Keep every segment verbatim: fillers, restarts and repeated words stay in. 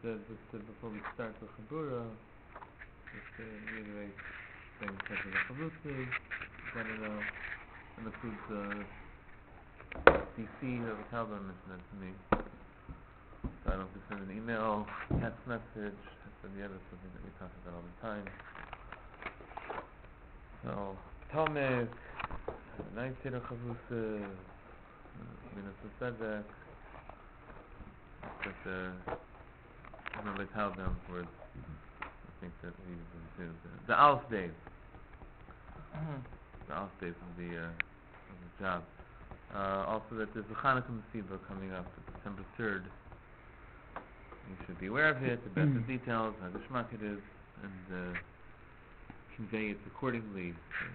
uh, just uh, before we start the Chabura, just to reiterate the same type of the Chavrusi, got it out, and includes uh, D C, whoever Talbot mentioned that to me. So I don't have to send an email, text message, that's the other something that we talk about all the time. So, Talmud, Night Seder Chavrusi, Minas Sedek, but uh, remember Talbot's words. I think that we use the, the Alf days. Mm-hmm. The Alf days of the uh, of the job. Uh, also, that there's a Hanukkah Masiba coming up, December third. You should be aware of it, about the details, how geschmack it is, and uh, convey it accordingly.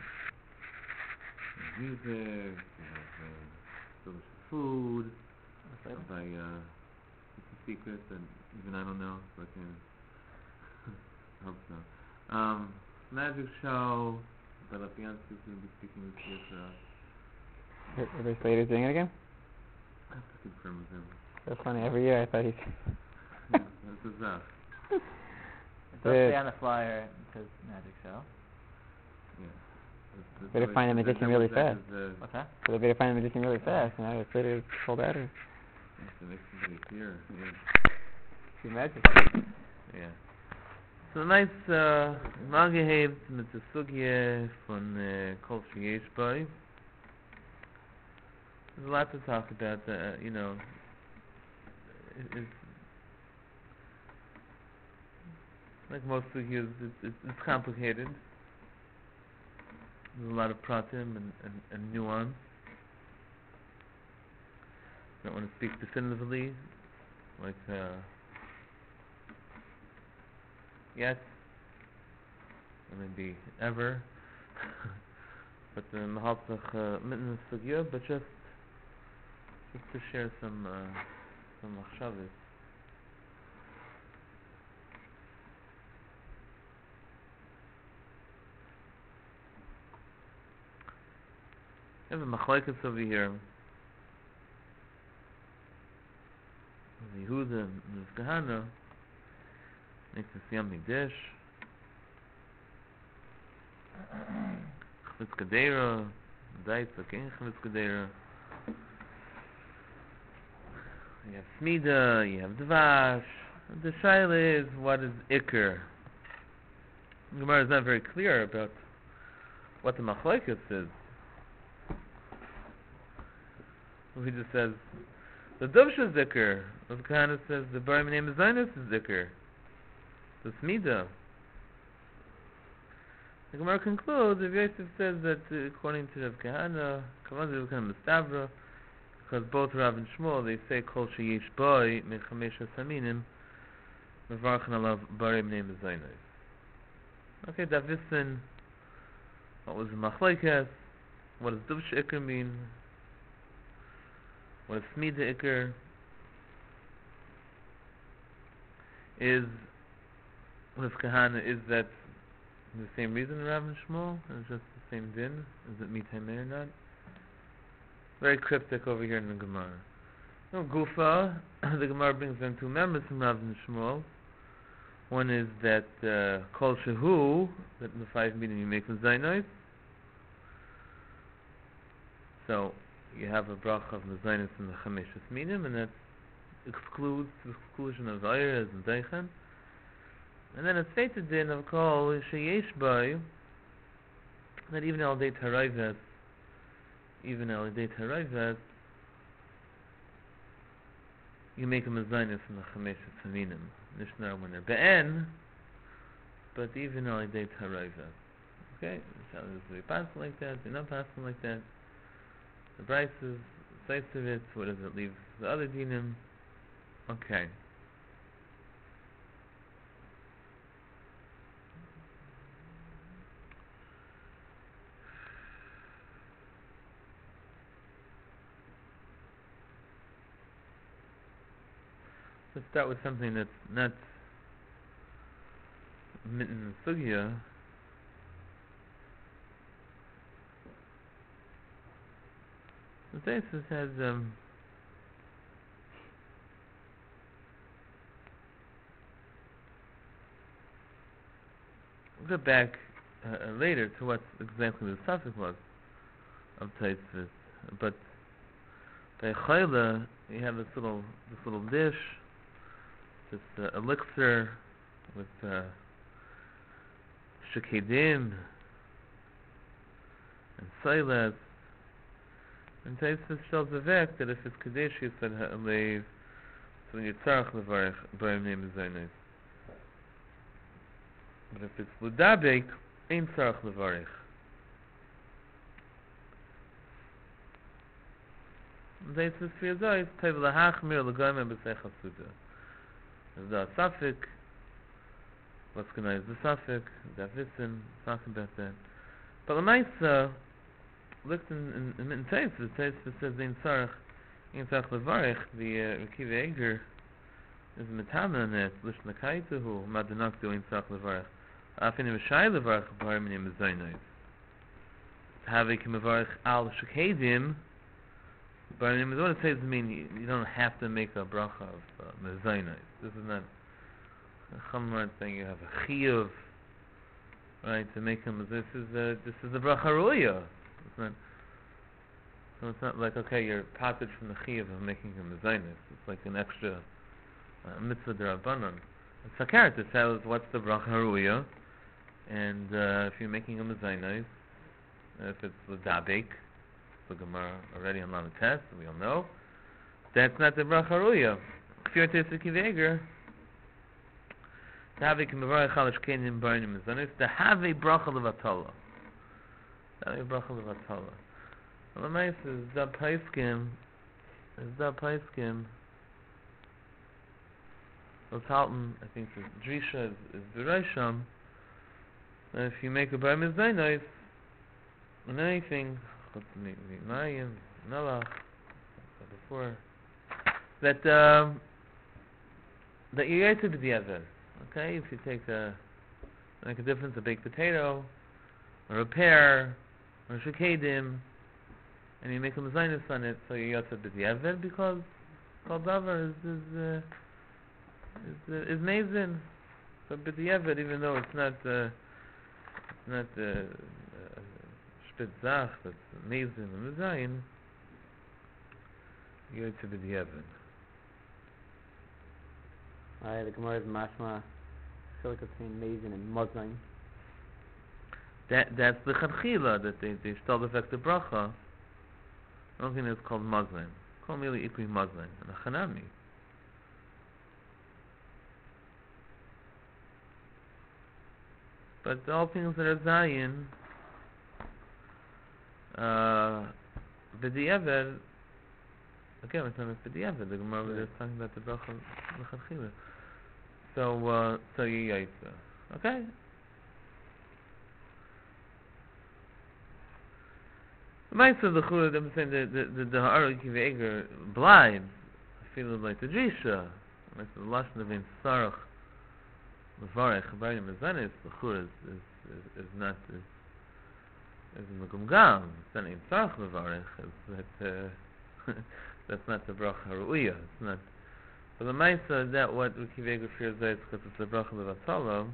So, music, you have uh, delicious food, by uh, it's a secret that even I don't know, so I can I hope so. Um, magic show, Bella Fiance is going to be speaking this year for us. Are they Slater's doing it again? I have to confirm with him. That's funny, every year I thought he's... Yeah, that's his uh. It does say on the flyer, it says magic show. Yeah. That's, that's better find the magician really fast. Uh, What's that? So they better find the magician really fast, you know, if Slater's sold out or... That's the next somebody here, yeah. See magic. Yeah. So nice, uh, Magehebt mit der Sugye von uh, Kol Sheyesh Bai. There's a lot to talk about, uh, you know, it, it's like most sugyas, it's, it's, it's complicated. There's a lot of pratim and, and, and nuance. I don't want to speak definitively, like, uh, yet, or maybe ever, but the Mahaltzach mitten the sugya, but just, just to share some, uh, some machshavos. I have a machlekes over here. Yehuda and Kahana makes a yummy dish. Chvetz Kadera, Daitz, okay, Chvetz Kadera. You have Smida, you have Dvash. The shaila is, what is Iker? The Gemara is not very clear about what the machlekes is. He just says the Dovsha is Iker. Rav Kahana says the Barim name is Zainis is Iker. The Smida. The Gemara concludes, if Yosef says that uh, according to Rav Kahana, Kavan Rav Kahana Mestavra, because both Rav and Shmuel, they say Kol Sheyesh Boi Mechamesh Saminim Mevarchan Alav Barim name is Zainis. Okay, that wissen, what was the Machlekes? What does Dovsha Iker mean? What is Smida Iker? Is with Kahana, is that the same reason Rav and Shmuel? Is just the same din? Is it Mitayme or not? Very cryptic over here in the Gemara. No, Gufa, the Gemara brings in two members from Rav and Shmuel. One is that uh, Kol Shehu, that in the five meaning you make with Zainois. So you have a bracha of the Zainis and the Chameshus Minim, and that excludes the exclusion of Ayres and Deichen. And then it's stated in of Kol Sheyesh Bai, that even al Deit Harayvet, even al Deit Harayvet, you make them a Zainis and the Chameshus Minim. Nishnar when they're Be'en, but even al Deit Harayvet. Okay? So they pass like that, they're not passing like that. The Brises, size of it, what does it leave the other dinim? Okay. Let's start with something that's not mitten sugya. The Taisus has um, get back uh, uh, later to what exactly the suffix was of Taisvis. But by Chayla, you have this little this little dish, this uh, elixir with uh, shekedim and silas. And Taisvis shows the fact that if it's Kadesh, you said ha'alev, so when you tzarech levarech, b'ayim name is but if it's Ludabek, ein tzarech levarech. Taisvis for Yozois, tev lahachmir l'goyim b'sei chasuda. There's the suffix, what's going is the suffix, that wissen, talking about that. But l'maisa, looked in in in Taisvis, Taisvis says ein tzarech, ein tzarech levarech, the uh, Rekiva Eger is metamen on it, lishna kaituhu, madanaktu ein tzarech levarech. Afin v'shay levarech b'har minim mezaynos. Havik mevarech al shekedim, b'har minim mezaynos. What it says mean you, you don't have to make a bracha of uh, mezaynos. This is not a chamran thing. You have a chiyuv, right, to make him. This is a this is a bracha ruya. It's not. So it's not like okay, you're parted from the chiyuv of making him mezaynos. It's like an extra uh, mitzvah d'Rabbanan. It's Sakarat. It tells what's the bracha ruya. And uh, if you're making a mezainos, if it's l'dabek, the Gemara already on Lamed Tes, we all know, that's not the bracha ruya. Kfir Teisik Kiveger, to have a mevarech al shkenim b'ayim mezainos, to have a bracha levatala. To have a bracha levatala. Well, the nice is da paiskim, is da paiskim, L'talton, I think the Drisha is, is V'rasham. If you make a bar mezainos on anything, Mayim, Melach, before that, um, that you get to the other. Okay, if you take a make a difference, a baked potato, or a pear, or a shekedim, and you make a mezainos on it, so you got to the other because kol davar is is uh, is, uh, is mezin. So b'diavad, even though it's not. Uh, not uh, spit zach, but mezin and mezayin, you go to the diavad. Alright, the Gemara is mashma, chilik between mezin and mozayin. That that's the chadchila that they they still affect the bracha. I don't think it's called mozayin. It's called merely ikui mozayin and a chanami. But all things that are Zayin, uh, B'di'ever, again, we're talking about B'di'ever, the Gemara was just talking about the Bracha L'chadchila. So, uh, so you yaitza. Okay? The Ma'aser of the Chura, I'm saying the, the, the, the Ha'ara Kiva Eger blind, I feel like the Drisha, like the Lashon of Ein Sarach, Levarech, B'ayim Mezainos, the Chur is, is, is, is not, is, is in the Gumgam. It's not in Tzarech Levarech. It's that, uh, that's not the Bracha Ru'iyah. It's not. But the Ma'aser, that what Ukivega fears is because it's the Bracha Levatala,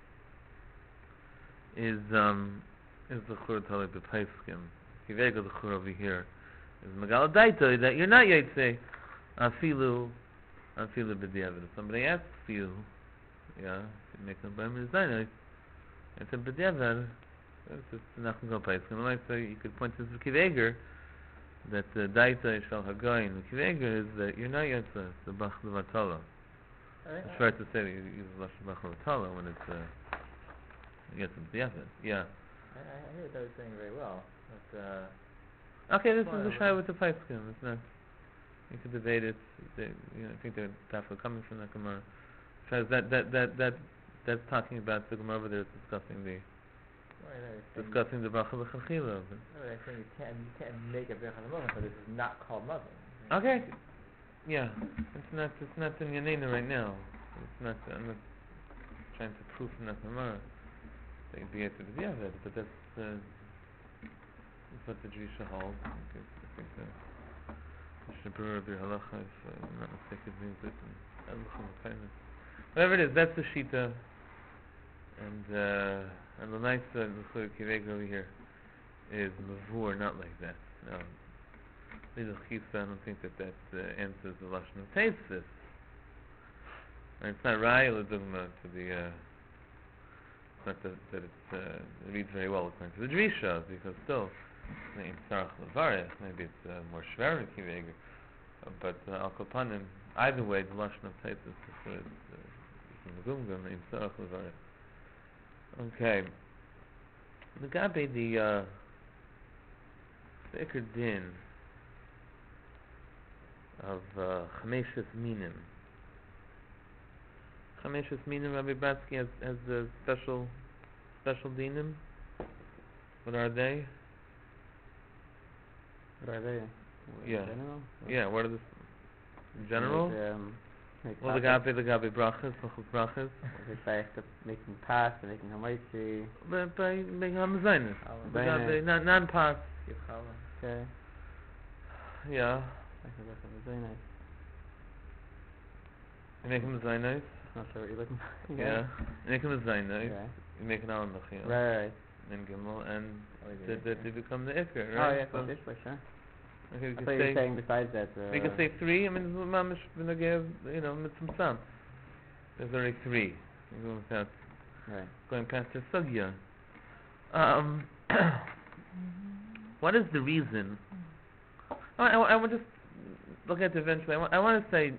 is, um, is the Chur Tali B'Paiskim. Ukivega, the Chur over here, is Megala Daito, that you're not Yaitse, Afilu, Afilu B'Diavad. If somebody asks you, yeah, if you make a bar mezainos, it's a b'diavad. It's just not going to go place. And like so, you could point to the kiveger that the daita shal hagoyin. The kiveger is that you're not yet the the bach levatala. It's fair to say that you use the bach levatala when it's uh, you get the b'diavad. Yeah. I, I hear that was saying very well. But, uh, okay, this is the shy with the pipe skim. It's not. You could debate it. They, you know, I think they're definitely coming from that Gemara. Because that, that, that, that, that's talking about the Gemara over there discussing the right, right, discussing the Bracha L'chadchila. No, but I think you can't you can't make a bracha l'mazon, but this is not called mazon. Okay, yeah, it's not it's not in Yanina right now. It's not. I'm not trying to prove from that Gemara that you'd be able to be Yavid, but that's uh, that's what the Drisha holds. I think, it's, I think the the Shabur of the Halacha, if I'm not mistaken, means it. Whatever it is, that's the Shita, And uh, and the nice uh, the Kiveg over here is Mavur, not like that. No. Lidl Chisa, I don't think that that uh, answers the Lashon of Tesis. Right, it's not Raya L'Dugma to the, uh, it's not that, that it's, uh, it reads very well according to the Drisha, because still, maybe Sarach Levarech, maybe it's uh, more Shver Kiveg, uh, but uh, Al Kapanim, either way, the Lashon of Tesis is, uh, is L'Gumgum, maybe Sarach Levarech. Okay. The Gabi, the, uh, the Iker Din of uh, Chameshes Minim. Chameshes Minim, Rabbi Batsky has, has a special, special dinim. What are they? What are they? Yeah. In general? Yeah, what are the, in general? Make, um, make Well, the Gabi, the Gabi Brachas, Chachos Brachas. It's like the making pass, making hamaisi. But by making Hamazainis. The Hamazainis. Gabi, non- non-pass. Okay. Yeah. I can look at the very nice. You make him a Zainais. Not sure what you're looking for. Yeah. You make him a Zainais. Yeah. You make an Alam Bechia. Right, right. And Gimel, and Oh, yeah, that, that yeah. they become the Iker, Oh, right? yeah, So- for this way, sure. Okay, we I could thought you were say, saying besides that. Uh, we could say three. I mean, this is mamish v'nageh, you know, mitzvah sam. There's already three. You're going past, Right. going past the sugya. Um, what is the reason? I, I, I will just look at it eventually. I, wa- I want to say,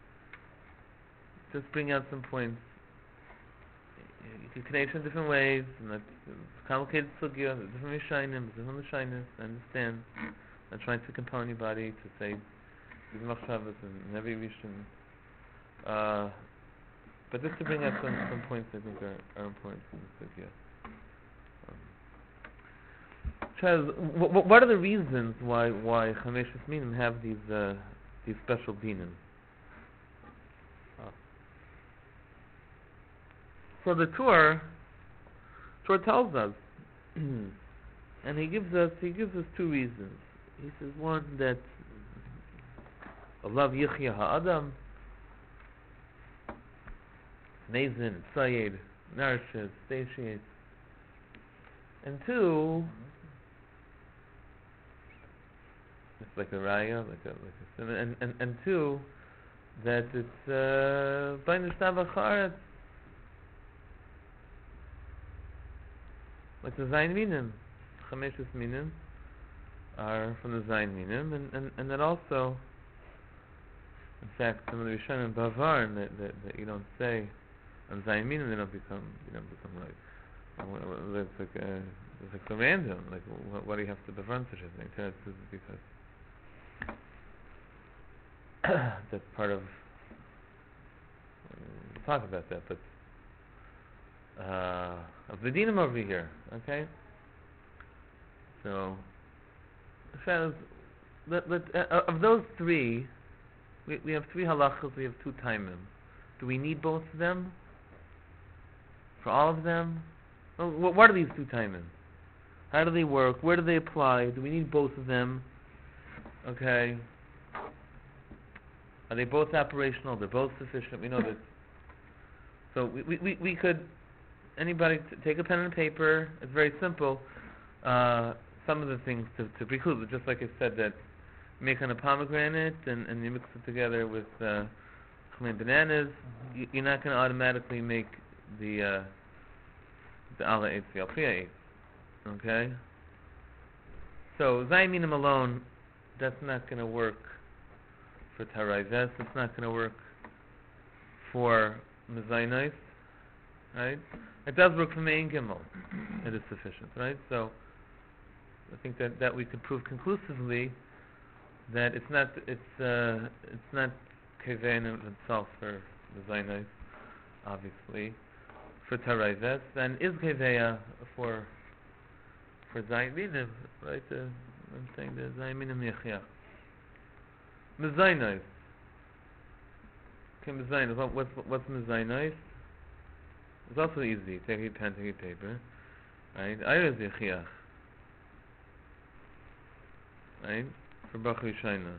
just bring out some points. You can connect in different ways, and that's it's complicated sugya. There's different Rishayim, different Lashonis. I understand. I'm trying to compel anybody to say these machshavas and every Rishon. Uh, but just to bring up some, some points I think are, are important in the sugya. Um, Chaz, w- w- what are the reasons why why Chameshes Minim have these uh, these special dinim? Oh. So the Torah, Torah tells us, and he gives us he gives us two reasons. He says one that Allah Yichya Ha'adam, Nazin, Sayed, nourishes, satiates, and two, it's like a raya, like a like a sin, and and and two, that it's uh Bainish Tavacharet, like the Zayin Minim, Chameshes Minim are from the Zayin Minim, and, and, and that also, in fact, some of the Rishonim Bavar that, that that you don't say on Zayin Minim, they don't become you don't become like uh, it's like uh, it's like so random. Like what, what do you have to Bavar such a thing? It's because that's part of. We'll talk about that, but uh, of the dinim over here, okay. So. Says, let, let, uh, of those three, we, we have three halachas, we have two taimim. Do we need both of them? For all of them? Well, wh- what are these two taimim? How do they work? Where do they apply? Do we need both of them? Okay. Are they both operational? They're both sufficient? We know that. So we, we, we, we could, anybody t- take a pen and paper. It's very simple. Uh, some of the things to, to preclude, just like I said, that you make on a pomegranate and, and you mix it together with uh, bananas, Mm-hmm. you, you're not going to automatically make the uh, the ala eitz, the alpriya eitz. Okay? So, Zayin Minim alone, that's not going to work for Tarayves, it's not going to work for Mezainos, right? It does work for Mein Gimel. It is sufficient, right? So, I think that, that we could prove conclusively that it's not it's uh, it's not kevein in itself for the zaynais, obviously, for tarayves, and is keveya for for zayin minim, right? Uh, I'm saying the zayin minim yachya. Mezaynais. Okay, mezaynais. What, what's what's mezaynais? It's also easy. Take a pen, take a paper, right? Ayres yachya. Right? For Bach Rishayna.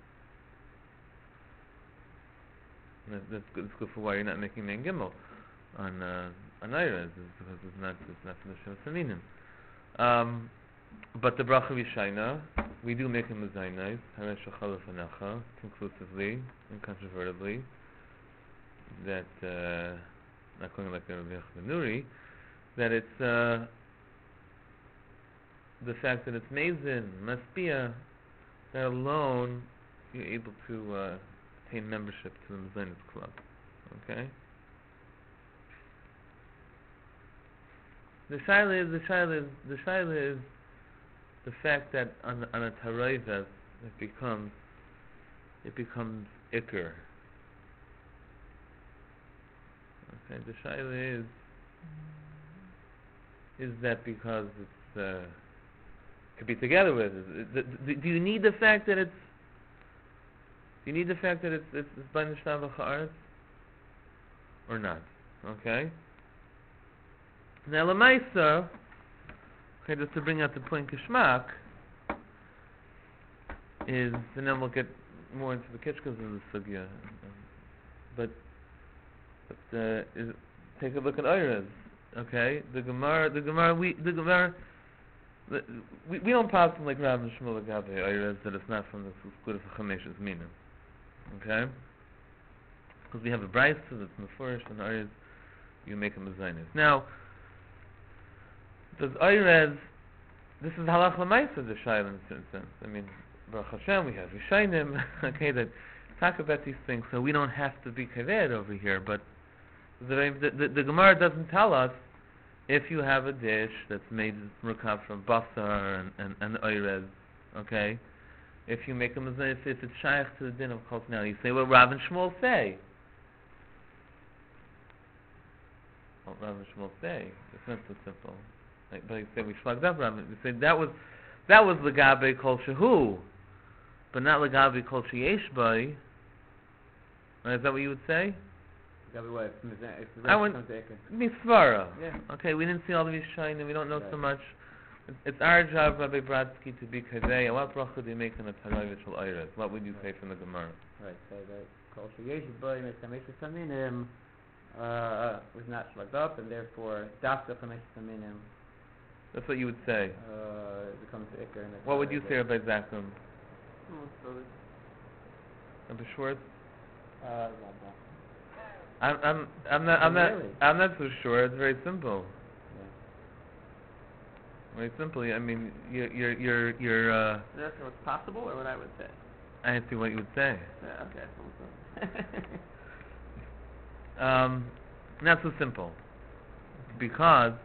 That, that's good, that's good for why you're not making Mein Gimel. on uh, on Eirez is because it's not it's not from the Shivas Aminim. Um, but the bracha Rishayna, we do make him a zaynais, Haresh Shachalaf Anacha, conclusively, incontrovertibly, that, uh, not going like the Rabbi Yochanan Nuri, that it's, uh, the fact that it's Mezin, Maspia, that alone, you're able to, uh, attain membership to the Mezainis Club. Okay? The shaila is, the shaila is, the shaila is the fact that on, on a tarayves it becomes, it becomes ikr. Okay, the shaila is, is that because it's, uh, could be together with it. Do, do, do you need the fact that it's, do you need the fact that it's, it's, it's by Nishtav Ha'aretz? Or not? Okay? Now, Lamaisa, okay, just to bring out the point Kishmak, is, and then we'll get more into the Kishkas of the Sugya. But, but uh, is, take a look at Eirez, okay? The Gemara, the Gemara, we, the Gemara, the, we, we don't pass them like Rav and Shmuel Agabe Eirez that it's not from the Skud of Chamesh's Mina, okay? Because we have a Brayso that's Mefurish and Eirez, you make a Mezainis. Now, does Eirez, this is halach l'maisa, the shayla in a certain sense. I mean, Baruch Hashem, we have Yishaynim, okay, that talk about these things, so we don't have to be kaved over here, but the, the, the, the Gemara doesn't tell us if you have a dish that's made murkav from basar and, and, and Eirez, okay, if you make a mezainis, if it's shaykh to the din of course. Now you say what Rav and Shmuel say. What Rav and Shmuel say? It's not so simple. Like, but you say we shlugged up Rav. You say that was that was legabe kol shehu, but not legabe kol sheyesh by. Right, is that what you would say? Legabe what? If the if the I rest wouldn't. comes to Misvara. Yeah. Okay, we didn't see all the Yishayim. We don't know Right. so much. It's, it's our job, Rabbi Bradsky, to be kaveh. What bracha do you make in a taroiv shel Eirez? What would you say from the Gemara? Right, so that kol sheyesh boy mesamesh saminim uh was not shlugged up, and therefore dafka chamesh saminim That's what you would say. uh becomes the ikar. and the What would you tarayv. say, Rabbi Zakum? Oh, so it's- Rabbi Schwartz? Uh, blah, blah. I'm, I'm, I'm not, I'm not, Really? I'm not so sure. It's very simple. Yeah. Very simply. I mean, you're, you're, you're, you're. Uh, that's what's possible, or what I would say. I see what you would say. Yeah, okay. So, Um, not so simple, because,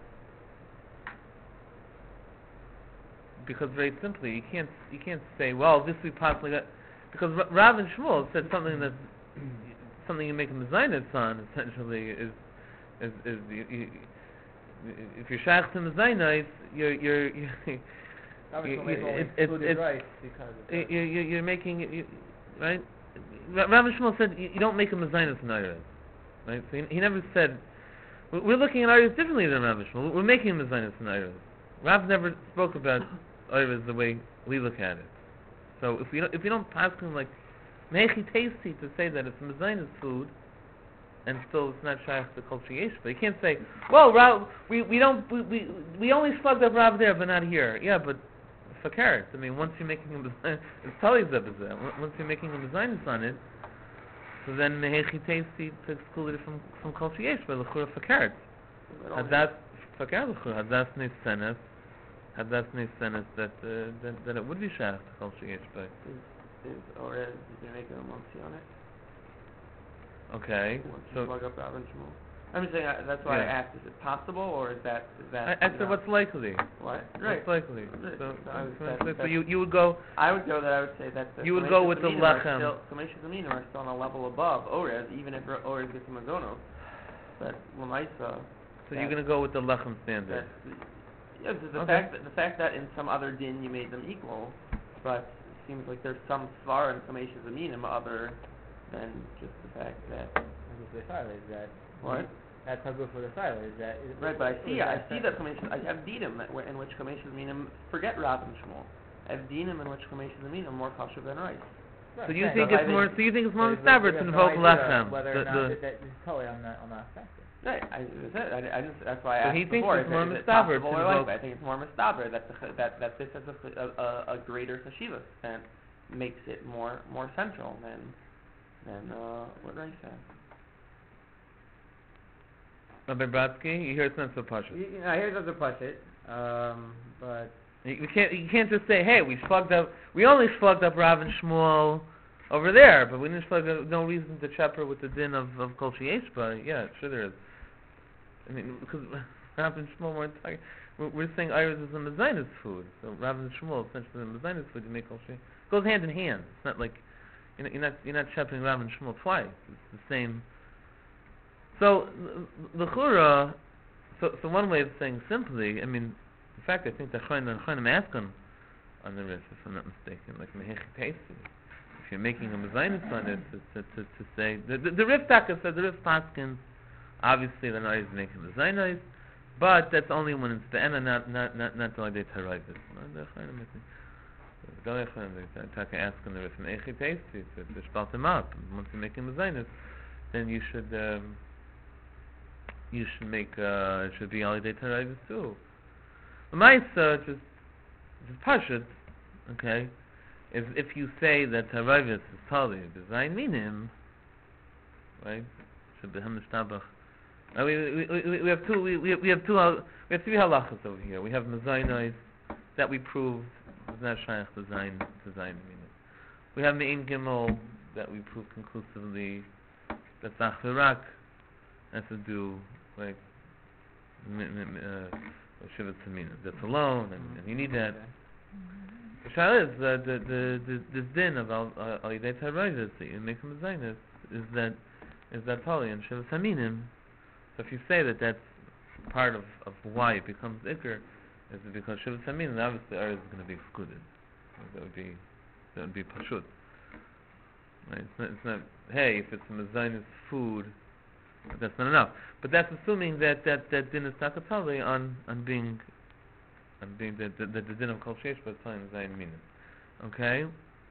because very simply, you can't, you can't say, well, this we possibly got, because Ra- Rav and Shmuel said something that, something you make a mezainis on, essentially, is, is, is, you, you, if you're shaykh to mezainis, you're, you're, you're, you, Obviously, you, we've only it- it- excluded it's- rice because of you, that. you, you- you're making, you, right? Ra- Rav and Shmuel said you, you don't make a mezainis in Eirez, right? So he, he never said. We're we're looking at Eirez differently than Rav and Shmuel. We're making a mezainis in Eirez. Rav never spoke about Eirez the way we look at it. So if we don't, if we don't pass him like mechi tasty to say that it's mezainis food, and still it's not shaykh to kol sheyesh, but you can't say, well, Rav, we we don't we we, we only slugged up Rav there, but not here. Yeah, but for carrots. I mean, once you're making a mezainis, it's totally zebazeh. Once you're making a mezainis on it, so then mehechi tasty to exclude it from from kol sheyesh, but l'chura for carrots. Hadas for carrots l'chura. Hadas neisenes. Hadas neisenes that uh, that that it would be shaykh to kol sheyesh, but is, is, or is, did you make a mumsy on it? okay. Once you So plug up Rav and Shmuel. I'm just saying, uh, that's why I Yeah. asked, is it possible, or is that, is that, I, I you said know, what's likely. what? Right. What's likely. Right. So, So I would- so, that- so, so that's- you you would go. I would go that I would say that the You would go Kameshas with the Aminim are lechem. still- Kameshas Aminim are still on a level above Orez, even if Ro- Orez gets a Mazono. But Lamaisa, So that- you're gonna go with the lechem standard. that, yeah, the, the Okay. fact that, the fact that in some other din you made them equal, but it seems like there's some svar in Kameshas Aminim other than just the fact that, The file is that what? that's how good for the file is that is, Right, but I see, is I that see that Kameshas, I have dinim that, in which Kameshas Aminim forget Rav and Shmuel. I have dinim in which Kameshas Aminim are more kosher than rice. So you Right. think So it's I more? think- So you think it's So more we- we mistaber have to no invoke idea lechem? Whether The- or not the- that, that is totally on that on that factor. Right, I, that's it. I, I just, that's why I So asked he thinks before. it's is more it, is it mustaber possible to or likely? invoke- I think it's more mustaber that the, ch- that that this has a, a, a greater chashivas and makes it more more central than than uh, what Ray said. Rabbi Brodsky, you hear it's not so pashut. You, you know, here's other push it, um, but You, you can't you can't just say, hey, we slugged up, we only slugged up Rav and Shmuel over there, but we didn't slug up, no reason to chopper with the din of, of Kol Sheyeshba. Yeah, sure there is. I mean, because Rav and Shmuel weren't talking, we're, we're saying Iris is a Mezainis food, so Rav and Shmuel essentially the Mezainis food, you make Kol Sheyeshba. It goes hand in hand. It's not like, you're not, you're not, you're not chopping Rav and Shmuel twice. It's the same. So, the Chura, so, so one way of saying simply, I mean, in fact, I think the Chayim ask on, on the Riff, if I'm not mistaken, like Mehechi Teisi. If you're making a Mezainis on it, to, to, to, to say, the, the, the Riff Taka said, the Riff Paskin, obviously the Nari is making Mezainis, but that's only when it's the Ena, not, not, not, not the Lade Tarayvis. The Chayim, I think, the Galei Chayim, the Taka ask on the Riff, Mehechi Teisi, to, to spalt him up, and once you're making Mezainis, then you should, um, you should make, uh, it should be Alidei Tarayvis too. The Maisa, just, just Pashut, okay, is if you say that Tarayvis is Tali, Design Minim, right, should be Hamishtabach. Uh, we, we, we, we have two, we, we have, we have two, hal- we have three halachas over here. We have Mazainais, that we proved, is not Shaykh Design, Design Minim. We have Me'in Gimel, that we proved conclusively, that Zachirak has to do, like, m- m- uh, Shiva Tzamina. That's alone, and, and you need that. The Shah is, uh, the, the, the, this din of Al Yidei Tarayvis, that you make from Zainis, is that, is that Tali and Shiva Tzaminim. So if you say that that's part of, of why it becomes Iker, is it because Shiva Tzaminim, obviously Ar is going to be excluded. That would be, that would be Pashut. Right? It's not, it's not, hey, if it's a Mezainis food, that's not enough. But that's assuming that that, that din is takatali on on being on being the the, the, the din of kol sheish but time zayin minim. Okay?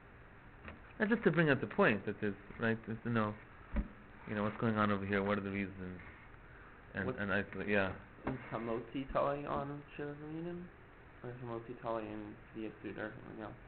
And just to bring out the point that there's right, there's to know, you know, what's going on over here, what are the reasons, and What's and isolate. Yeah. Is Hamotzi Tali on Shiva Minim? Or is Hamotzi Tali in the Yasud or something else?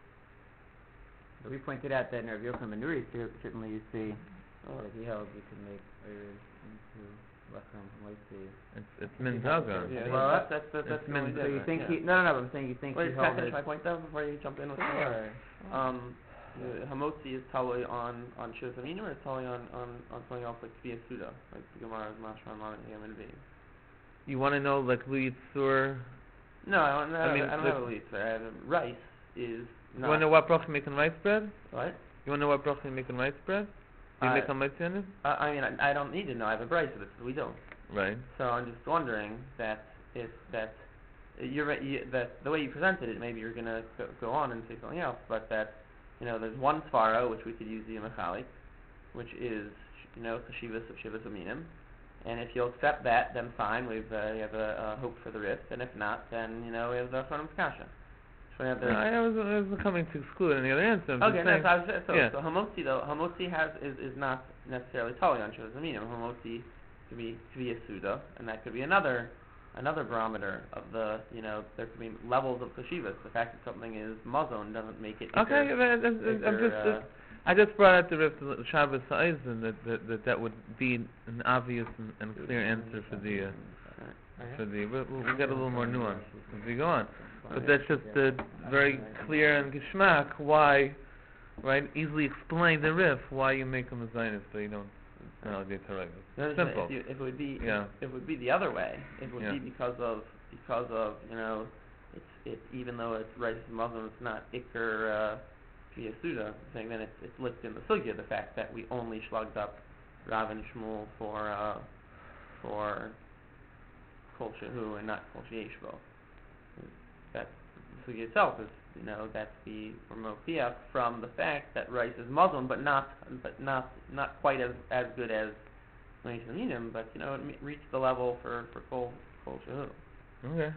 we pointed out that in Rav Yochanan ben Nuri, cer- certainly you see Oh. that he held you could make Iris into Lechem Moisi. It's it's min zaga. Yeah, Well, that's, that's, that's, that's it's the only meant- So you difference, think yeah. he, no, no, no, but I'm saying you think Wait, he can I held finish it. my point though before you jump in with Sure. the Um, the Hamotzi is Tali on, on Shiva Minim or is Tali on, on, on something else like Tviyah Suda, like the Gemara's Mashran Lamed Yam and V? You want to know like Lu Yitzur? No, I don't, I I don't, mean, I don't the- have a lead for that. Rice is You not... want to know what brach you make in rice bread? What? You want to know what brach you make in rice bread? Do you Uh, make a mitzvah in it? I, I mean, I, I don't need to know. I have a Bryce of it, so we don't. Right. So I'm just wondering that if that you're right, you, that the way you presented it, maybe you're gonna go, go on and say something else, but that you know there's one svara which we could use the Mechalik, which is you know the Shivas of Shivas Aminim, and if you'll accept that, then fine. We've uh, we have a, a hope for the rift, and if not, then you know we have the Chronim Kasha. So we have the No, I was I was coming to exclude any other answer. I'm okay, just no, saying. so, I was, so, yeah. so Hamotzi though, Hamotzi has is, is not necessarily Tali on Shivas Aminim. Hamotzi could be to be a Suda, and that could be another another barometer of the you know there could be levels of Kashivas. The fact that something is Mazon doesn't make it. Okay, Iker, but I'm I'm- I'm Iker, just, uh, just I just brought out the rift of Shabbos Ha'izin that, that that that would be an obvious and, and clear answer for the uh, for the we'll, we'll get a little more nuance as we go on, but that's just uh, very clear and geschmack why, right? Easily explain the riff why you make them a Zionist but you don't. No, they No, simple. If, you, if it would be, Yeah. if it would be the other way. It would Yeah. be because of because of you know, it's it even though it's rice and Muslim, it's not Iker uh, via Suda thing. Then it's it's licked in the sugya. The fact that we only slugged up Rav and Shmuel for uh, for Kol Shehu and not Kol Sheyeshbo. That the sugya itself is you know that's the remote fiat from the fact that rice is Muslim, but not but not not quite as as good as Reish Aminim, but you know it me- reached the level for for Kol Kol Shehu. Okay.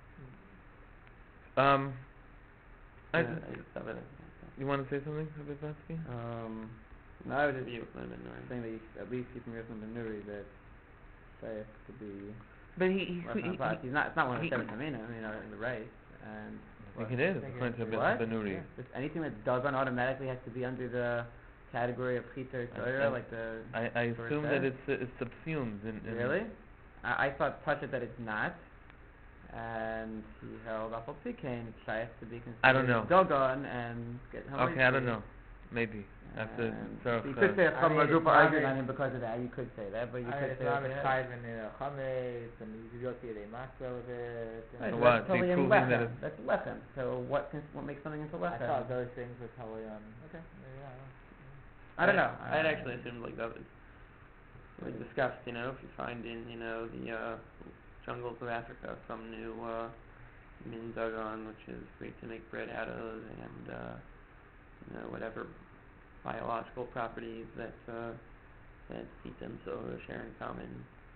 Um. I Yeah, just, I just have it. you want to say something, Abibasky? Um, no, I was just You would have been right. saying that you, at least you can Yochanan ben Nuri that shaykh to be But he, he, less he, than plus. he He's not. It's not one of he- the seven tamina. I mean, uh, in the rice and. I think it is, think according to it- Ben What? Benuri. Yeah. Just anything that dogon automatically has to be under the category of chita or I- Torah, I- like the. I, I Torah assume says? that it's uh, it's subsumed in, in Really? I, I thought touch it that it's not. And he held up a pecan shaykh to be considered I don't know. dogon and get Okay, I don't know. Maybe. After And Tzarech, you could say a I mean, Chama it's group not argued very- on him because of that. You could say that, but you I mean, could it's say not okay, a chayv in a chametz, and you don't see a matzah with it. Right, and- So so what? that's totally They in proving that lechem. it's- That's lechem. So what can, what makes something into I lechem? thought those things were totally on. Okay, maybe I don't. I don't know. I had Uh, actually assumed like that was we discussed, you know, if you find in, you know, the uh jungles of Africa some new uh min dagon, which is great to make bread out of, and uh you know, whatever biological properties that uh that Sita and Silva share in common.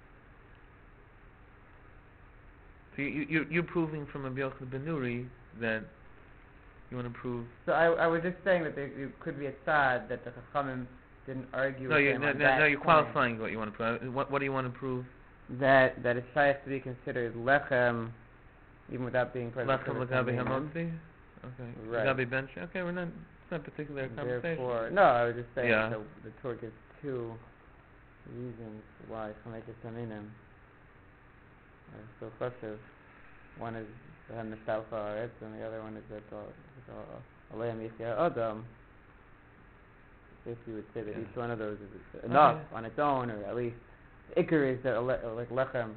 So you, you, you're proving from Rabbi Yochanan ben Nuri that you want to prove... So I, I was just saying that there it could be a sad that the Chachamim didn't argue No, with you, him no, on no, that no, you're point. qualifying what you want to prove. What, what do you want to prove? That that it's shaykh to be considered lechem, even without being part of the Lachem Torah Lagabi Tanina. Hamotzi? Okay. Right. Lagabi bench? Okay, we're not... It's not a particular conversation. Therefore, no, I was just saying Yeah. that the Torah gives two reasons why Chamekes Taminim are so chashuv. One is the Mistalfa Haaretz, and the other one is that Aleim Yechia Adam. If you would say that Yeah. each one of those is enough Okay. on its own, or at least the Iker is that ale- like lechem.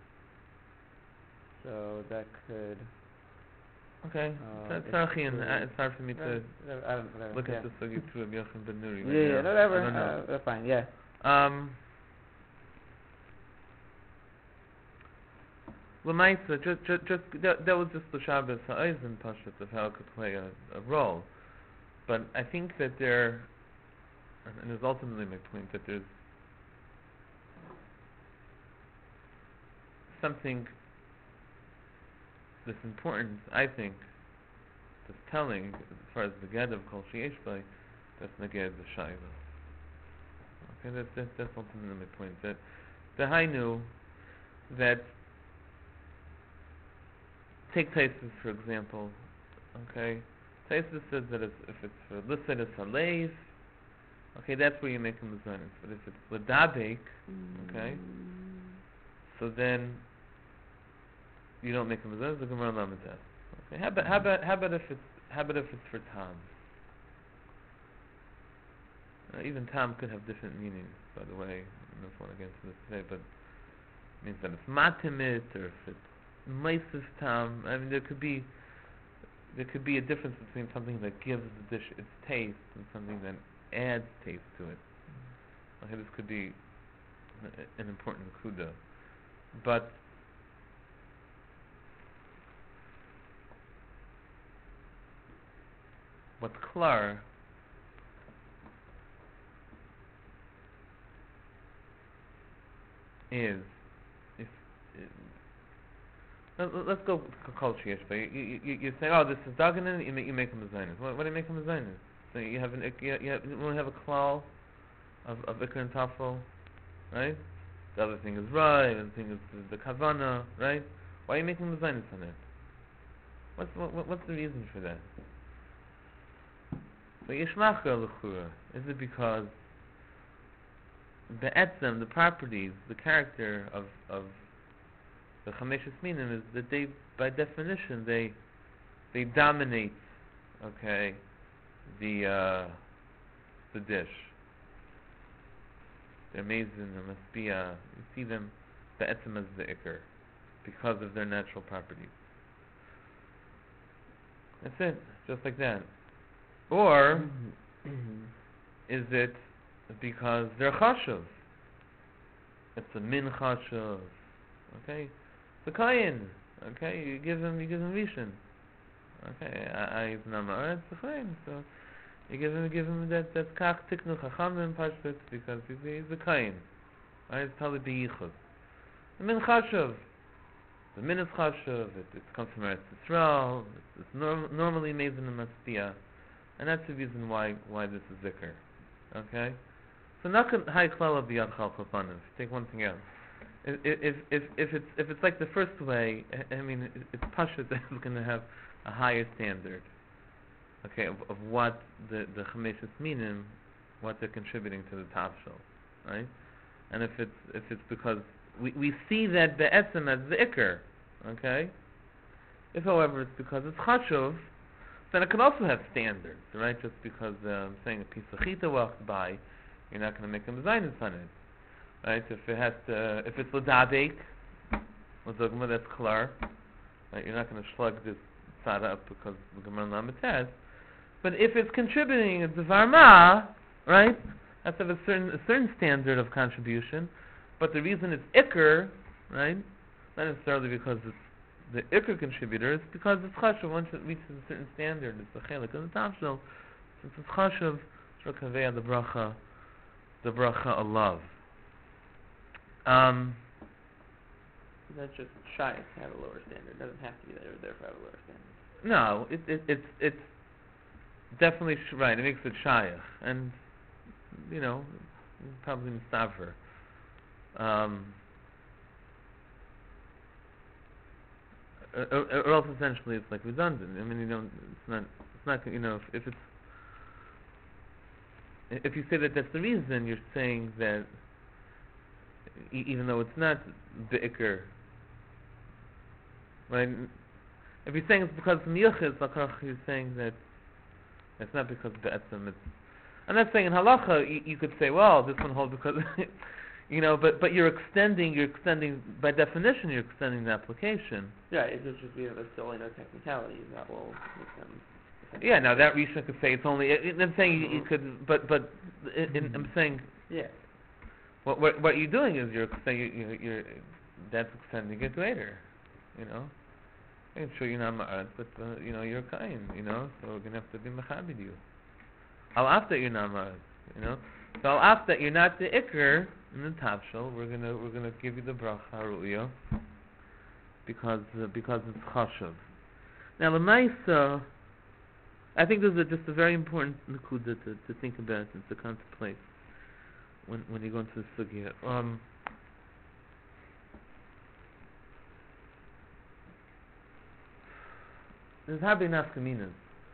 So that could. Okay. Uh, It's it's Tzarachian. true. Uh, It's hard for me to I don't know. look yeah. at the sugi to Rabbi Yochanan ben Nuri Yeah, right yeah, now. whatever. I don't know. Uh, that's fine. Yeah. Um, Lamaisa, just, just, just that, that was just the Shabbos Ha'eisen Pashut of how it could play a, a role. But I think that there, and, and it's ultimately my point, that there's something that's important, I think, that's telling, as far as the Gad of Kol Sheyesh By, that's Neged the Shaiva. Okay, that, that, that's ultimately my point. That the Hainu, that take Taisus for example. Okay, Taisus says that if, if it's for listed as Halev, okay, that's where you make a mezainis. But if it's Ladabek, okay, so then you don't make a mezainis. The Gemara Lamedah. Okay, how about how about how about if it's how about if it's for Tam? Uh, even Tam could have different meanings, by the way. I don't know if I want to get into this today, but it means that it's matimit or if it's meisif Tam. I mean, there could be there could be a difference between something that gives the dish its taste and something that adds taste to it. Okay, this could be a- an important kuda, but what's klar is if uh, let- let's go kol sheyesh by. You, you, you you say, oh, this is dagenin. You make you make them a zaynis. What, what do you make them a zaynis? So you have an ik- you, you, have, you only have a klal of of ikr and tafel, right? The other thing is right. The other thing is the, the kavana, right? Why are you making the zaynis on it? What's what, what's the reason for that? So yishmacha l'chura. Is it because the etzem, the properties, the character of of the chameshes minim is that they, by definition, they they dominate, okay, the uh, the dish. They're amazing, they're maspia. You see them, the etzem as the ikr, because of their natural properties. That's it, just like that. Or is it because they're chashuv? It's a min chashuv. Okay, the kayin. Okay, you give him, you give him rishon. Okay, I I nama. It's the kayin. So you give him, give him that that kach tiknu chachamim pashut because he's he's the kayin. Right, it's tali beichud. The min chashuv. The min is chashuv. It, it comes from Eretz Yisrael. It's, it's norm, normally made in the maspia. And that's the reason why why this is zikr. Okay? So nakan high klala biyad chal chapanim. Take one thing out. If if if if it's if it's like the first way, I I mean, it, it's pashut that it's going to have a higher standard. Okay, of, of what the the chameshes minim, what they're contributing to the tavshel, right? And if it's if it's because we we see that the etzem as the ikr, okay. If, however, it's because it's chashuv, then it can also have standards, right? Just because uh, I'm saying a piece of chita walked by, you're not going to make a mezainis on it, right? If it has to, if it's l'dadek, l'zogma, that's klar, right? You're not going to shlug this tzara up because the gemara lamet has. But if it's contributing, it's a varma, right? That's of a certain a certain standard of contribution. But the reason it's ikr, right? Not necessarily because it's the ikr contributor, it's because it's chashuv. Once it reaches a certain standard, it's a chelik of the tafshel. Since it's chashuv, it's rekaveya the bracha, the bracha of love. Um, That's just shy to have a lower standard. It doesn't have to be there, therefore have a lower standard. no, it, it it's it's definitely sh- right. It makes it shayach, and you know, probably mistaver. Um, or, or else essentially it's like redundant. I mean, you don't. It's not. It's not. You know, if, if it's if you say that that's the reason, you're saying that e- even though it's not the ikr, right? If you're saying it's because of miyuchis, you're saying that it's not because of the etzem. It's. I'm not saying in halacha you, you could say, well, this one holds because, you know, but but you're extending, you're extending by definition, you're extending the application. Yeah, it would just be that there's still, you know, technicalities that will make them. Yeah, now that Rishon could say it's only. It, I'm saying you, you could, but but in, in, I'm saying Yeah. what what what you're doing is you're saying you, you, you're that's extending it later, you know. I'm sure you're not ma'at, but uh, you know you're kind, you know, so we're gonna have to be machabed you. I'll after you're not ma'at, you know. So I'll after you're not the ikr in the tafshel. We're gonna we're gonna give you the bracha ru'ya because uh, because it's chashuv. Now the ma'isa, I think this is a, just a very important nekuda to, to think about and to contemplate when when you go into the sugya. Um, there's hardly nafkaminas.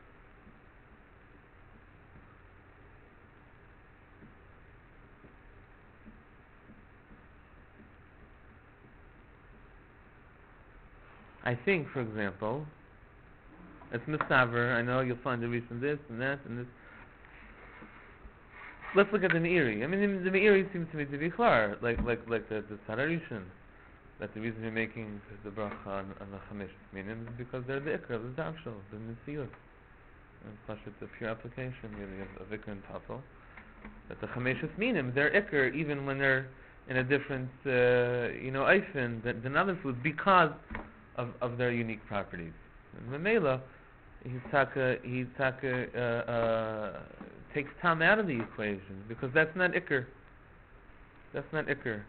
I think, for example, it's mistaver. I know you'll find the reason this and that and this. Let's look at the Meiri. I mean, the Meiri seems to me to be clear, like like like the the Tararishan, that the reason you're making the bracha on, on the Chamesh Minim is because they're the Ikra, the Tafshel, the Nisiyut. And plus it's a pure application really of, of Ikra and Tafel. That the Chamesh Minim, they're Ikra even when they're in a different, uh, you know, Eifin than, than other foods because of, of their unique properties. And Mamela, he's taka, he's taka, uh, uh, takes Tam out of the equation because that's not Ikr. That's not Ikr.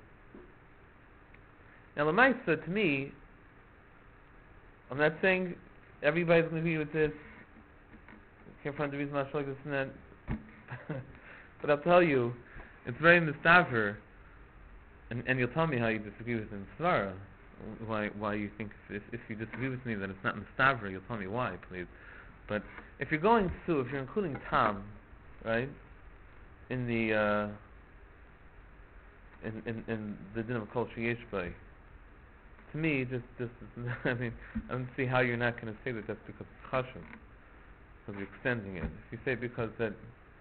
Now, Lamaisa, to me, I'm not saying everybody's going to agree with this. I can't find the reason why I like this and that. But I'll tell you, it's very mistaver, and, and you'll tell me how you disagree with in Svara. Why why you think, if, if you disagree with me that it's not mistaver, you'll tell me why, please. But if you're going through, if you're including Tam, right, in the, uh, in, in, in the din of Kol Sheyeshbay, to me, just, just, I mean, I don't see how you're not going to say that that's because it's chashuv, because you're extending it. If you say because that,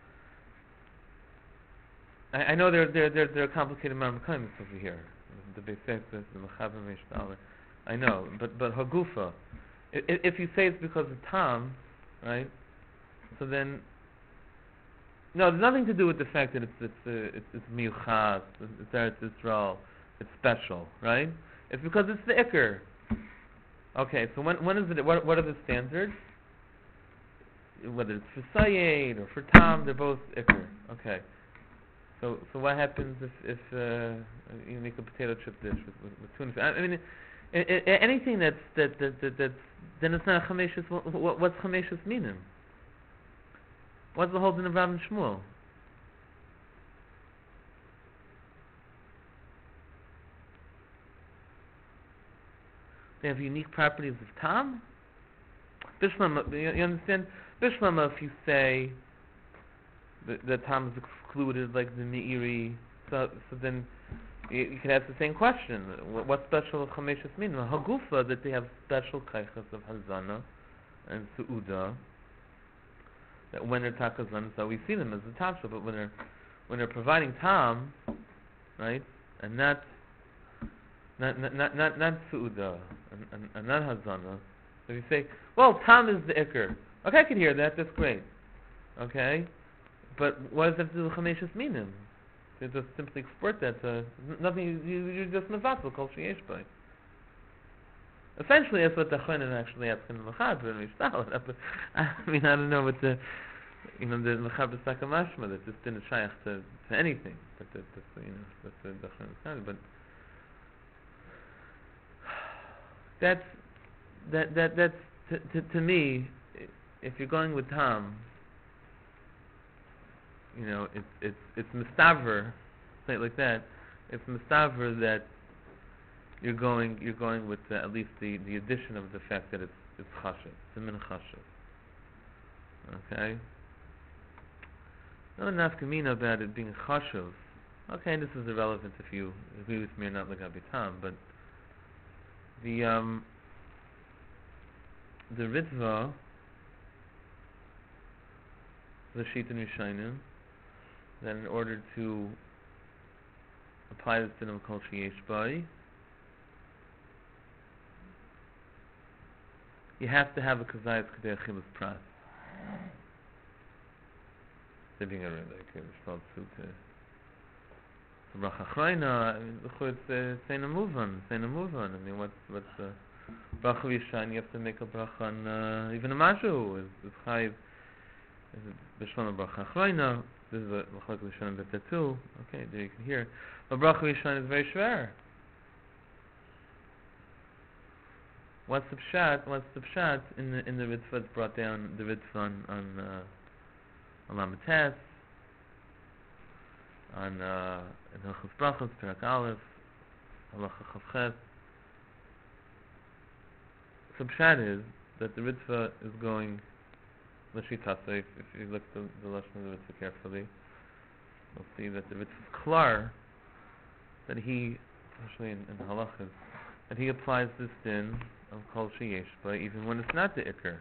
I, I know there, there, there, there are complicated marmakaimis over here, the Beisekis, the Mechaber Meshtaler, I know, but, but Hagufa, if, if you say it's because of Tam, right, so then, no, there's nothing to do with the fact that it's, it's, uh, it's, it's miyuchas, it's Eretz Yisrael, it's special, right? It's because it's the Iker. Okay, so when when is it? What what are the standards? Whether it's for Sayyid or for Tam, they're both Iker. Okay. So so what happens if if uh, you make a potato chip dish with, with, with tuna? I mean, I, I, anything that's that that, that that's then it's not a chameshus. What, what, what's chameshus meaning? What's the whole din of Rav and Shmuel? they have unique properties of tam. Bishlama, you, you understand? Bishlama, if you say that, that tam is excluded, like the Meiri, so so then you, you can ask the same question. What, what's special of Chameshus mean? Hagufa, that they have special kaichas of Hazana and Su'uda, that when they're takazan, so we see them as the tapsha, but when they're when they're providing tam, right, and not not not not not, not suuda and, and, and not hazana, so you say, well, tam is the ikr. Okay, I can hear that. That's great. Okay, but what does that have to do with chameshus minim? You just simply export that to nothing. You, you're just mevatel kol sheyesh by. Essentially, that's what the Chonin actually asks in the Mechaber and Mishtal. I mean, I don't know what the, you know, the Mechaber Sakamashma, that just didn't shaykh to, to anything. But that, that's, you know, that's the, the Chonin kind. But that's, that, that, that's, to, to, to me, if you're going with Tam, you know, it's, it's, it's Mustaver, say it like that, it's Mustaver that You're going, you're going with uh, at least the, the addition of the fact that it's it's chashuv, it's a min chashuv. Okay. No nafkamina about it being chashuv. Okay, this is irrelevant if you agree with me or not, like Abitam, but the um the ritva, the shit in Rishayim, that in order to apply this to them called sheyesh bai, you have to have a kazayas k'dei achilas pras. Sitting around like a spelled suit to bracha chayna. I mean, it's uh, saying a move on, saying a move on. I mean, what's what's uh, bracha v'yishan? You have to make a bracha on uh, even a mashu. Is is chayiv? Is it b'shon bracha chayna? This is a machlok v'yishan b'tet too. Okay, there you can hear. But bracha v'yishan is very shver. What's the pshat? What's the pshat in the in the Ritva? It's brought down the Ritva on on uh, on Lamates, on uh, in Hilchos Brachos, Perak Aleph, Halacha Chavches. So pshat is that the Ritva is going l'shitasa. If, if you look at the, the lashon of the Ritva carefully, you'll see that the Ritva is klar, that he, especially in, in halachas, that he applies this din of kol sheyesh bai even when it's not the ikr,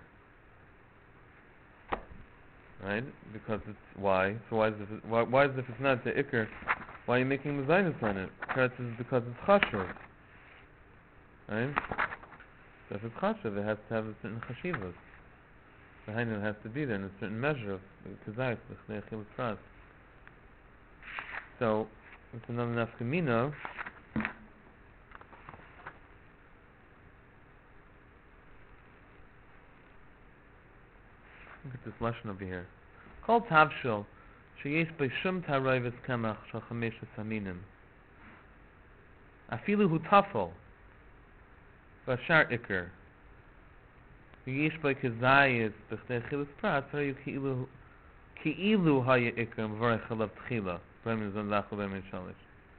right? Because it's why? So why is if it, why, why is if it's not the ikr? Why are you making mezainis on it? Because it's because it's chashuv, right? So if it's chashuv, it has to have a certain chashivas. The hainu has to be there in a certain measure of kazayis l'chnei achilas pras. So it's another nafkamina. Look at this lashon over here. Kol tavshil sheyesh b'shum taroivus kamach shal chameshes haminim. Afilu hu tafel v'ashar ikr. Yesh b'kezayis b'chdei chilas pras harayu ki'ilu ki'ilu haya ikr m'varech alav tchila b'emin zon lachol b'emin shalish.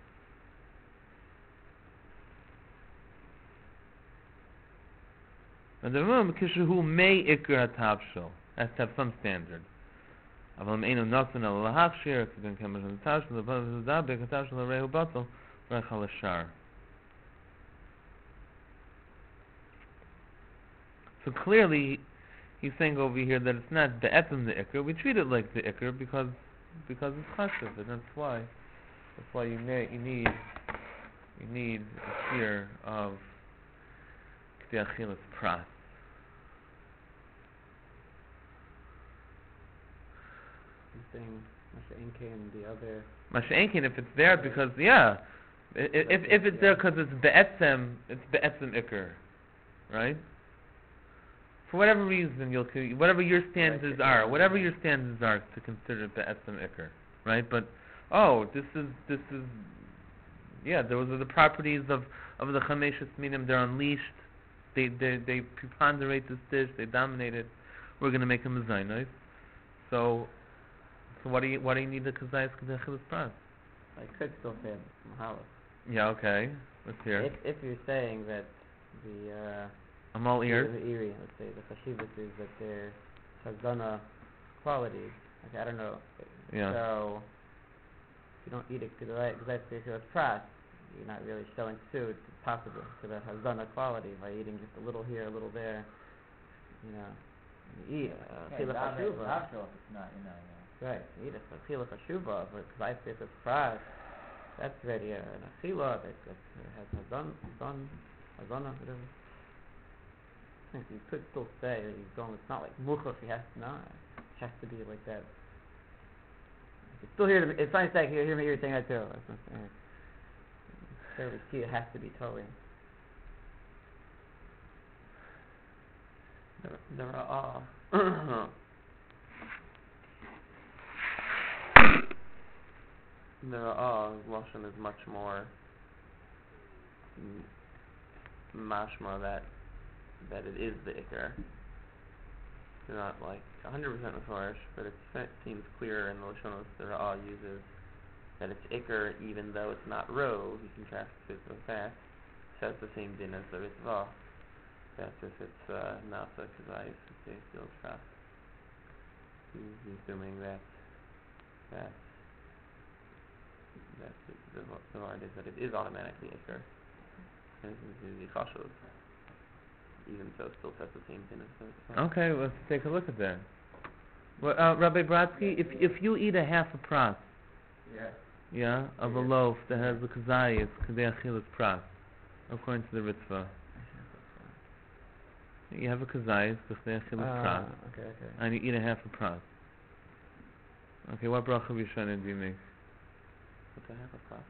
And the room kishu may ikr hatavshil. Has to have some standard. אבל אם אינו נותן על להכשיר, כגון כמה שנתש, לבוא לדבר, כתב של הרי הוא בטל, ורח על השאר. So clearly, he's saying over here that it's not be'etzem the ikr. We treat it like the ikr because because it's chashuv, and that's why that's why you need you need you need a fear of k'dei achilas pras. Saying Masha'enke and the other. Masha'enke, if it's there because yeah, if if, if it's there because it's be'etzem, it's be'etzem ikr, right? For whatever reason, you'll whatever your standards are, whatever your standards are to consider be'etzem ikr, right? But oh, this is this is yeah, those are the properties of of the chameshes minim. They're unleashed. They they they preponderate this dish. They dominate it. We're going to make them a zaynais. So. So what do you what do you need the kazayis k'dei achilas pras? I could still say mahalach. Yeah, okay. Let's hear. If if you're saying that the uh, I'm all ears. the Erie, let's say, the Chashivas is that they're Chazana qualities. Like, I don't know. Yeah. So, if you don't eat it because that's basically it's pras, you're not really showing suit, it's possible, to the Chazana quality by eating just a little here, a little there. You know, you eat uh, Okay, Chila not Chashuva. not sure if it's not, you know, yeah. Right, you eat a Chila Chashuva, but because I say it's pras, that's already uh, an Achila that, that uh, has Hazan, Hazan, Hazana, whatever. I think you could still say that he's going, it's not like Muchach, he has to, no, it has to be like that. You still hear the, it's funny to say, you hear me hear saying that too. That's what I'm saying. Service key, it has to be totally. There, there are there are Lashon is much more m- mashma that that it is the ikar. They're not like one hundred percent mafarish, but it's, it seems clearer in the Lashonos the Ra'ah uses that it's ikar even though it's not rov. He contrasts it with that. Says the same din as the Ritzvah. That's if it's uh, nasa kazayis, if they feel trust. He's assuming that that that the, the, the word is that it is automatically ikar. And this is the chashuv. Even so, it still says the same thing as the Ritzvah. Okay, let's take a look at that. Well, uh, Rabbi Brodsky, if if you eat a half a pras, Yeah. yeah, of a loaf that has the kazayis, kadei achilas pras, according to the Ritzvah, you have a kazayis, kadei achilas Ah, pras, okay, okay. and you eat a half a pras. Okay, what bracha v'shana do you make? What the heck, a problem?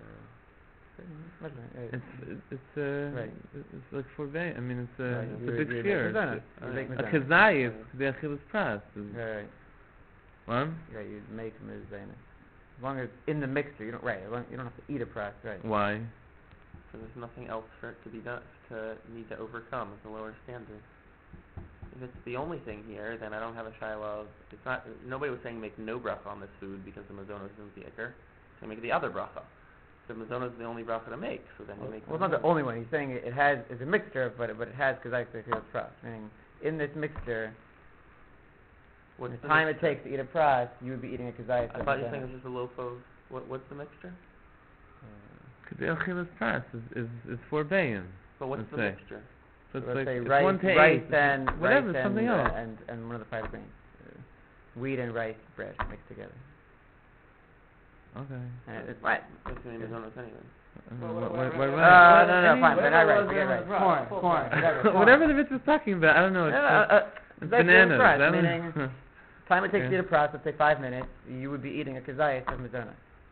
Uh, It's it's uh Right. it's like for bay. I mean, it's a Right, it's you- a big you make share. mezuzah. It's You a- make A mezuzah. kazayis, kadei achilas pras. is- Right, What? right, you make mezuzah. As long as in the mixture, you don't, right, as long, you don't have to eat a pras, right. Why? So there's nothing else for it to be done, to need to overcome as a lower standard. If it's the only thing here, then I don't have a shiloh of, it's not, nobody was saying make no bracha on this food because the mazonos isn't the ikar. So make the other bracha. The mazonos is the only bracha to make, so then you Well, make well, the it's not the mazonos. only one. He's saying it, it has, it's a mixture, but it, but it has kazayis achilas pras. Meaning, in this mixture, What's the the time mixture? it takes to eat a pras, you would be eating a kazayis. I thought you were saying it was just a loaf of, what, what's the mixture? Kadei achilas pras is is is for bayim. But what's Let's the say. mixture? So it's Let's like say it's rice, one to rice eight. and whatever, rice something and, else. uh, and and one of the five grains, uh, wheat and rice bread mixed together. Okay. And it's right. What's the name of mazonos anyway? Uh, Well, what- what- what- what- what- what- Uh, what- no, no, any- fine, but not whatever rice. was Forget in rice. the Corn, full corn, corn. whatever. corn. Whatever the mitzvah is talking about, I don't know. It's, Yeah, just- uh, uh, it's that's bananas. pras, I don't meaning know. time it takes Yeah. to eat a pras, let's say five minutes, you would be eating a kazayis of mizana.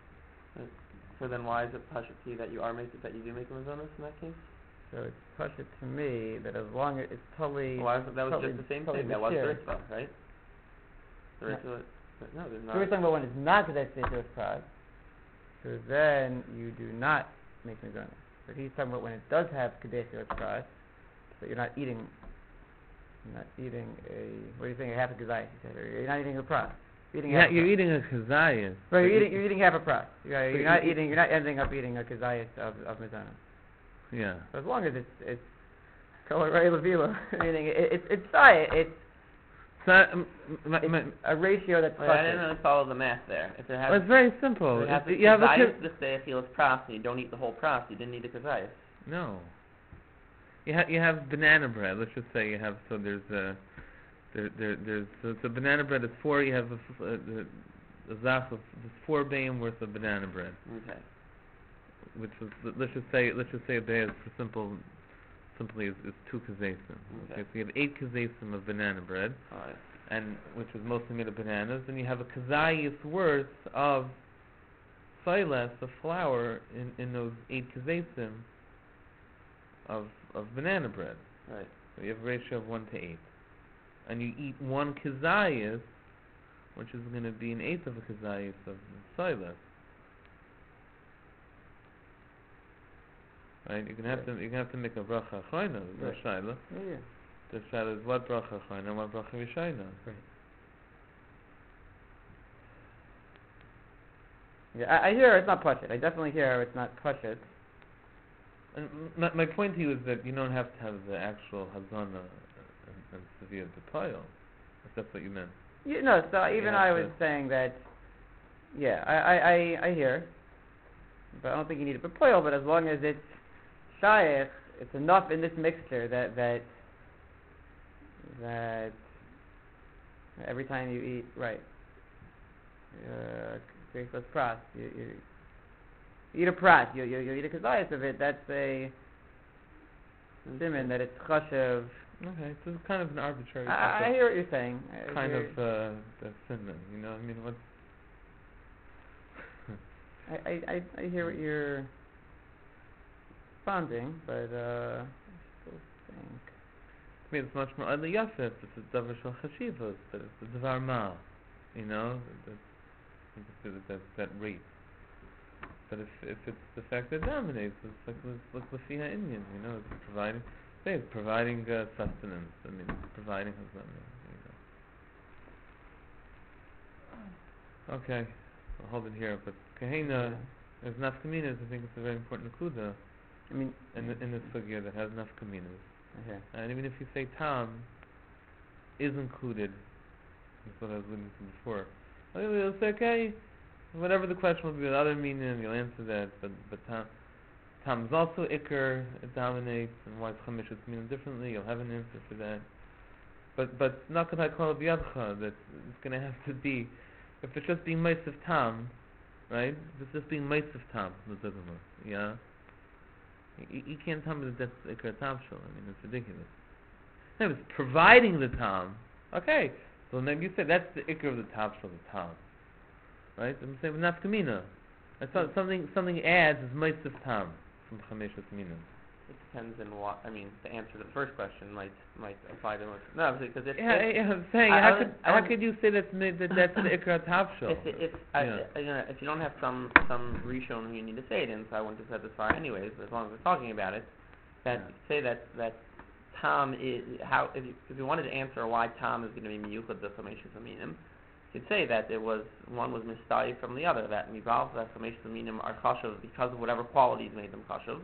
So then why is it pashati that you are making, that you do make a mazonos in that case? So it's pasha to me that as long as it's totally. Why is it, that was totally, just the same totally thing, that was the bashir. Ritzvah, right? The No. Ritzvah, but no, there's So not. we're talking about when it's not kazayis achilas pras. So then you do not make mizana. But he's talking about when it does have kazayis achilas pras, but you're not eating. You're not eating a. What are you saying? A half a kazayis? You said, or you're not eating a pras. You're eating Yeah, half a you're pras. eating a kazayas. Right, you're eating, you're eating half a pras. You're, But you're not you- eating, you're not ending up eating a kazayas of, of mizana. Yeah. So as long as it's, it's, kol ray levila, meaning it, it's, it's diet, it's, So, um, my, it's my, a ratio that's Wait, I didn't clustered. really follow the math there. If it has, well, it's very simple. if it has If the you have a kazayis, kaz- this day feels pras, and you don't eat the whole pras, you didn't eat the kazayis. No. You have you have banana bread. Let's just say you have so there's a there there there's so, so banana bread is four. You have a, f- a, a, a zach of there's four bayim worth of banana bread, Okay. which was let's just say let's just say a bay is for simple simply is, is two kazesim. Okay. Okay. So you have eight kazesim of banana bread, Alright. and which is mostly made of bananas, and you have a kazayis worth of silas of flour in in those eight kazesim of of banana bread. Right. So you have a ratio of one to eight. And you eat one kazayas, which is going to be an eighth of a kazayas of silas. Right? You're going to have to you're going to have to make a bracha achroina, the Right. shaila. Yeah, yeah. The shaila is what bracha achroina and what bracha v'shayna. Right. Yeah, I, I hear it's not pashut. I definitely hear it's not pashut. And my, my point to you is that you don't have to have the actual hazana and, and severe detail, if that's what you meant. You know, so You even have I to- was saying that, yeah, I, I, I, I hear, but I don't think you need a bepoil, but as long as it's shaykh, it's enough in this mixture that, that, that every time you eat, right, uh, create less pras, you, you, you eat a prat, you, you, you eat a kazayas of it, that's a siman that it's chashav. Okay, so it's kind of an arbitrary I, I type hear what you're saying. I of, kind hear- of uh, the cinnamon, you know, I mean, what's... I, I, I, I hear what you're responding, but uh, I still think. To me, it's much more oddly yafet. It's a davar shel chashivos, but it's a davar ma, you know, that that that, that rate. But if if it's the fact that it dominates, it's like like lefiha Indian, you know, it's providing, say, it's providing uh, sustenance. I mean, it's providing hazana, you know. Okay, I'll hold it here. But kahena, as nafkaminas, I think it's a very important kuda I mean, in the, in this sugya that has nafkaminas. okay. And even if you say tam is included, that's what I was alluding to before, well, you'll say, okay, whatever the question will be, with other meaning, you'll answer that, but but tam, tam is also ikr, it dominates, and why is chamish is meaning differently, you'll have an answer for that. But but nakatai kol biyadcha, that it's going to have to be, if it's just being mice of tam, right, if it's just being mice of tam, yeah, You, you can't tell me that that's ikar tavshel. I mean, it's ridiculous. No, it's providing the tam. Okay, so then you said that's the ikar of the tavshel, the tam, right? I'm saying nafkamina. That's not something. Something adds is mitzvah tam from chameshas minim. It depends on what, I mean, the answer to the first question might might apply to most. No, because if, Yeah, if, yeah, I'm saying I- I how would- could I how would- could you say that's mi- that that's the ikar tavshel? if, if, I, Yeah. I- you know, if you don't have some some rishon who you need to say it in, so I wouldn't have said this far anyways, but as long as we're talking about it, that Yeah. say that that Tom is how if you if you wanted to answer why Tom is going to be miyuchad the chameshas aminim, you could say that it was one was mistayik from the other, that mival that chameshas aminim are chashuv because of whatever qualities made them chashuv.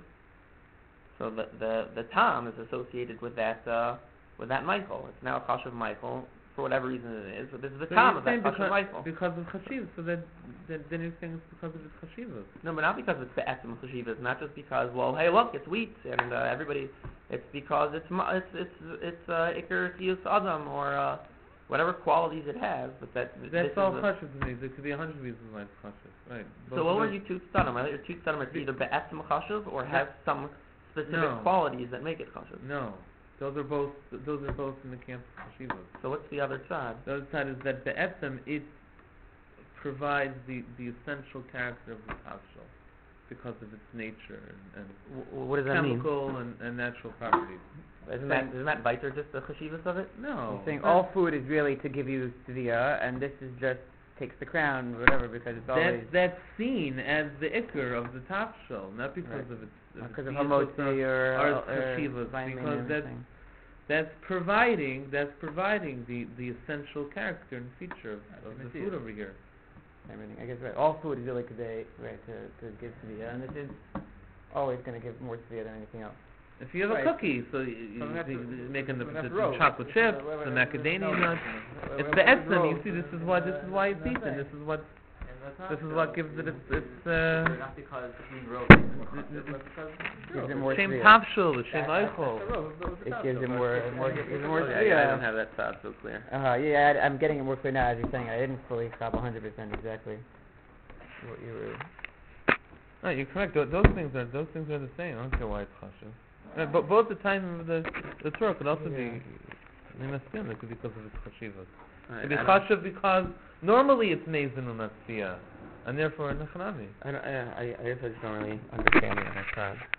So the the the Tom is associated with that uh, with that Michael. It's now a chashuv Michael for whatever reason it is, but this is the So Tom you're of that saying chashuv because, Michael. because of chashiv, so that then, then you're saying it's because of its chashivas. No, but not because it's the etzem chashivas, not just because, well, hey, look, it's wheat, and uh, everybody, it's because it's mu- it's it's it's uh, ikar tiyus adam, or uh, whatever qualities it has, but that th- That's this all is a, chashiv to me. There could be a hundred reasons why it's chashiv, right? so Both what of were those- you tooth stadim? I thought your tooth stadim is either be'etzem chashiv or has some specific No. qualities that make it chashiv. No, those are both. Those are both in the camp of chashivas. So what's the other side? The other side is that the etzem, it provides the, the essential character of the tavshel because of its nature and, and W- what does that mean? chemical and, and natural properties. Isn't that isn't that biter just the chashivas of it? No, You're saying it's all not- food is really to give you svia, and this is just takes the crown, whatever, because it's always that's that's seen as the ikr of the tafshel, not because Right. of its because of its hamotzi diatos or, or or, chashivas, vitamin because and that's everything. that's providing that's providing the, the essential character and feature of, That's of what the it food is. over here. Everything. I guess right. All food is really today, right, to to give svia, and this is always going to give more svia than anything else. If you have Right. a cookie, so you, you, From that- you, you're making the, from the, that the road. chocolate chips, the macadamia nuts. It's the etzem. You see, this is why this is why it's eaten. This is what this is what gives it its its uh, Not because it's being rolled, Gives it more shem svia. tavshel, the shem eichel. It gives it more, more, gives it more Okay, I, I don't svia. have that side so clear. Uh, yeah, I, I'm getting it more clear now as you're saying it. I didn't fully cop one hundred percent exactly what you were. No, you're correct. Tho- Those things are those things are the same. I don't care why it's chashuv. Uh, but both the time of the the Torah could also be minastim. It could be because of its chashivas. I, It could be I don't- chashuv because normally it's mezin u'natzia, and therefore nechanami. I, don't- I, I I guess I just don't really understand the other side.